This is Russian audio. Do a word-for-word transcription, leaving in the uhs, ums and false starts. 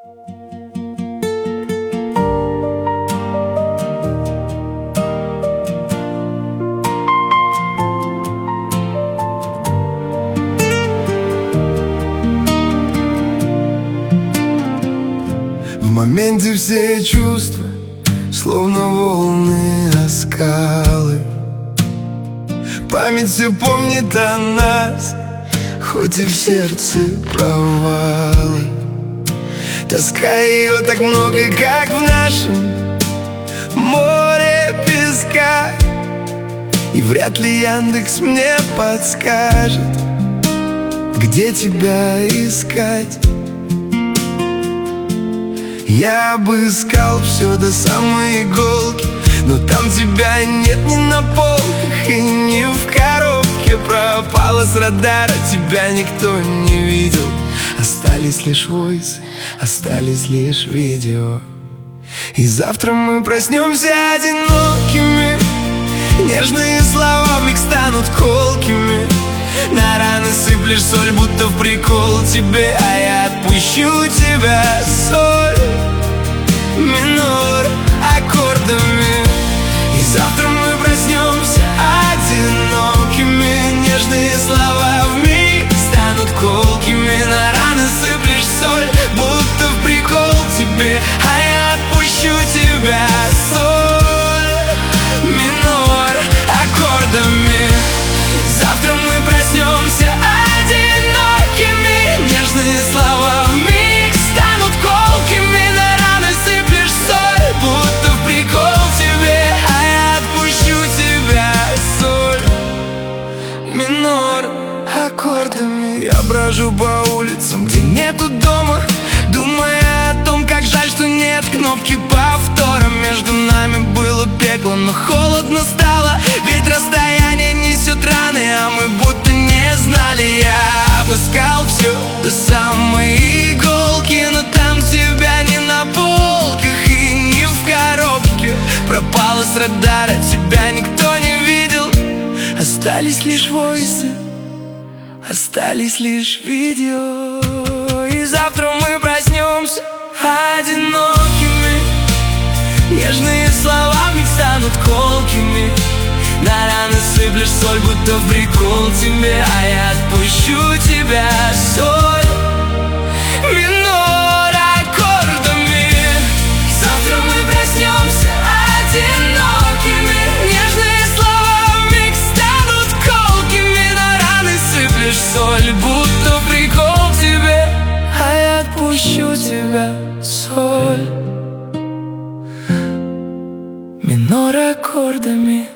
В моменте все чувства, словно волны о скалы. Память все помнит о нас, хоть и в сердце провалы. Тоска ее так много, как в нашем море песка. И вряд ли Яндекс мне подскажет, где тебя искать. Я обыскал все до самой иголки, но там тебя нет ни на полках и ни в коробке. Пропала с радара, тебя никто не видел. Остались лишь войсы, остались лишь видео. И завтра мы проснемся одинокими. Нежные слова вмиг станут колкими. На раны сыплешь соль, будто в прикол тебе. А я отпущу тебя, соль минор аккордами. И завтра мы проснемся одинокими. Нежные слова вмиг станут колкими. На раны сыплешь соль, будто в прикол тебе. А я отпущу тебя, соль минор аккордами. Завтра мы проснемся одинокими. Нежные слова вмиг станут колкими. На раны сыплешь соль, будто в прикол тебе. А я отпущу тебя, соль минор аккордами. Я брожу по улицам, где нету дома, думая о том, как жаль, что нет кнопки повтора. Между нами было пекло, но холодно стало. Ведь расстояние несет раны, а мы будто не знали. Я обыскал все до самой иголки, но там тебя не на полках и не в коробке. Пропала с радара, тебя никто не видел. Остались лишь войсы, остались лишь видео. И завтра мы проснемся одинокими. Нежные слова вмиг станут колкими. На раны сыплешь соль, будто в прикол тебе. А я отпущу тебя, соль минор аккордами. Завтра мы проснемся одинокими. Нежные слова вмиг станут колкими. На раны сыплешь соль, будто в прикол тебе. А я отпущу тебя, соль минор аккордами.